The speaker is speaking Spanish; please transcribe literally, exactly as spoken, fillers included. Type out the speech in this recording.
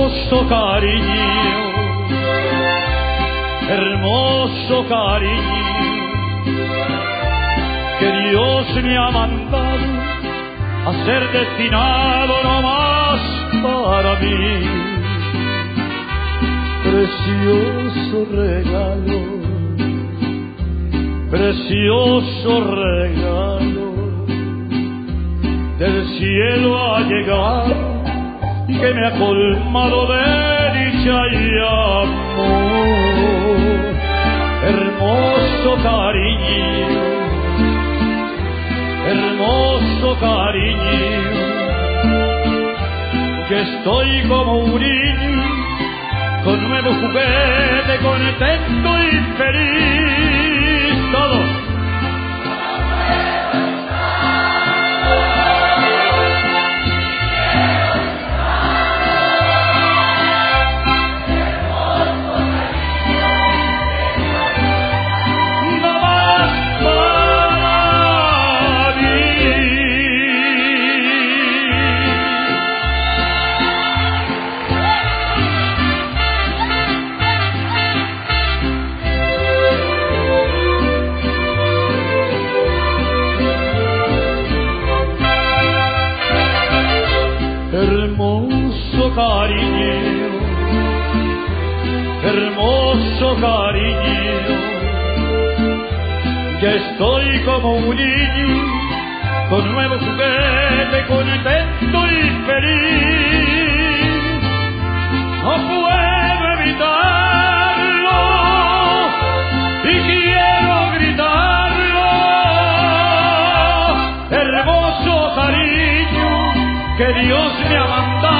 hermoso cariño, hermoso cariño, que Dios me ha mandado a ser destinado no más para mí. Precioso regalo, precioso regalo, del cielo ha llegado y que me ha colmado de dicha y amor. Hermoso cariño, hermoso cariño, que estoy como un niño con nuevo juguete, contento y feliz. Todos. Hermoso cariño, hermoso cariño, ya estoy como un niño con nuevo juguete, contento y feliz. No puedo evitarlo y quiero gritarlo. Hermoso cariño que Dios me ha mandado